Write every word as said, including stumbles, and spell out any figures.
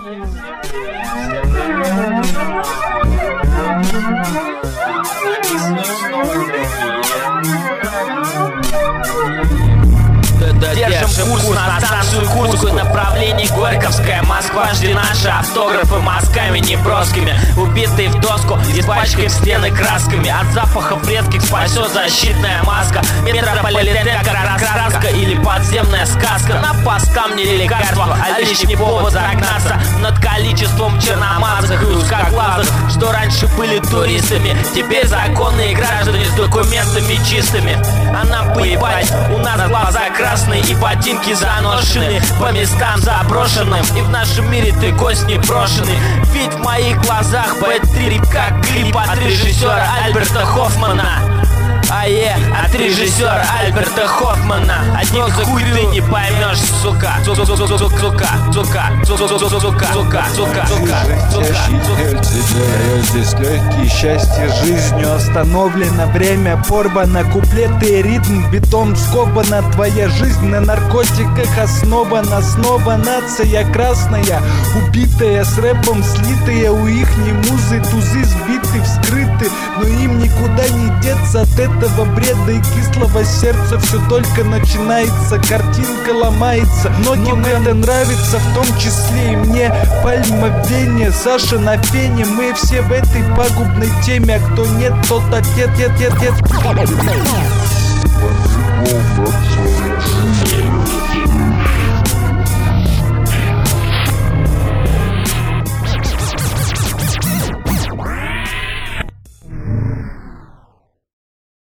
Держим курс на станцию Курскую, направление Горьковская, Москва. Жди наши автографы мазками неброскими, убитые в доску, испачкаем стены красками. От запахов редких спасет защитная маска. Метрополитен как краска или подземная сказка. На паскам не лекарства, а лишний повод загнаться над количеством черномазых и узкоглазых, что раньше были туристами, теперь законные граждане с документами чистыми. А нам поебать, у нас глаза красные и ботинки заношены по местам заброшенным, и в нашем мире ты гость непрошенный. Ведь в моих глазах бэт-трип как клип от режиссера Альберта Хоффмана. Ае, от режиссера Альберта Хоффмана. Одних хуй ты не поймешь, сука. Сука, сука, сука, сука, сука, сука, сука, сука, сука. Здесь легкие счастье жизнью остановлено, время порвано, куплеты и ритм бетон скобана. Твоя жизнь на наркотиках основана. Снова нация красная, убитая с рэпом слитая. У ихней музы тузы сбиты, вскрыты, но им никуда не деться от этого бреда и кислого сердца. Все только начинается, картинка ломается. Многим это нравится, в том числе и мне. Пальма в вене, Саша на фене. Мы все в этой пагубной теме, а кто нет, тот отец, отец, отец.